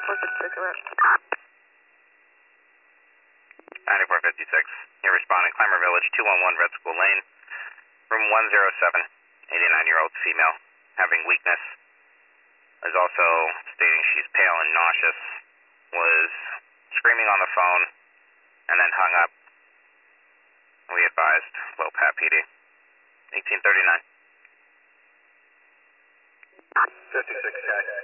9456. You're responding, Clymer Village, 211 Red School Lane, room 107, 89-year-old female, having weakness. Is also stating she's pale and nauseous, was screaming on the phone, and then hung up. We advised low PAT PD. 1839. 56 guy.